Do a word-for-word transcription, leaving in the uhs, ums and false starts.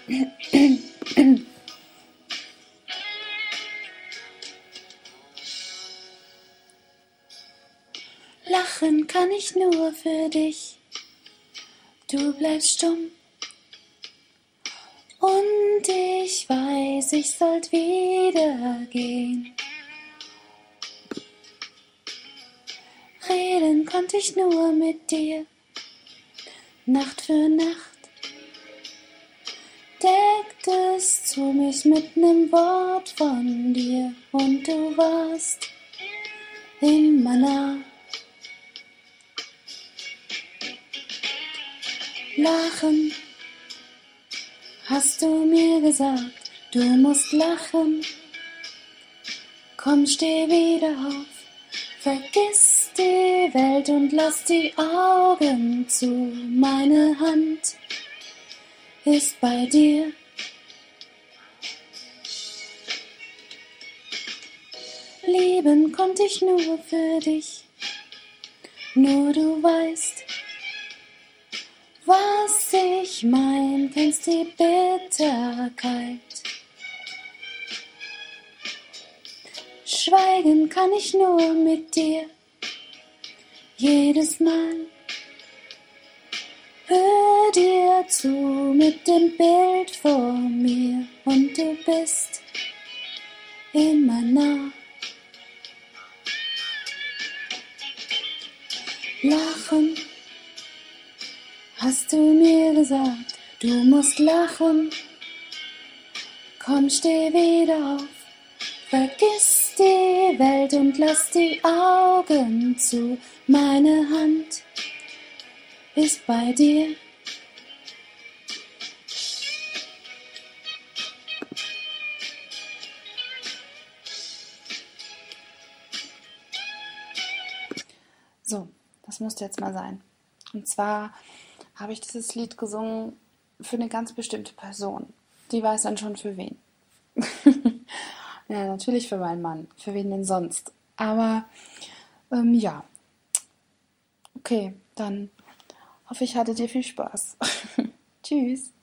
Lachen kann ich nur für dich, du bleibst stumm. Und ich weiß, ich sollt wieder gehen. Reden konnte ich nur mit dir, Nacht für Nacht. Decktest du mich mit nem Wort von dir und du warst immer nah. Lachen, hast du mir gesagt, du musst lachen. Komm, steh wieder auf, vergiss die Welt und lass die Augen zu. Meine Hand ist bei dir. Lieben konnte ich nur für dich, nur du weißt, was ich mein, kennst die Bitterkeit. Schweigen kann ich nur mit dir, jedes Mal. Hör dir zu mit dem Bild vor mir und du bist immer nah. Lachen, hast du mir gesagt, du musst lachen. Komm, steh wieder auf, vergiss die Welt und lass die Augen zu. Meine Hand ist bei dir. So, das musste jetzt mal sein. Und zwar habe ich dieses Lied gesungen für eine ganz bestimmte Person. Die weiß dann schon für wen. Ja, natürlich für meinen Mann. Für wen denn sonst? Aber, ähm, ja. Okay, dann hoffe ich, hattet ihr viel Spaß. Tschüss.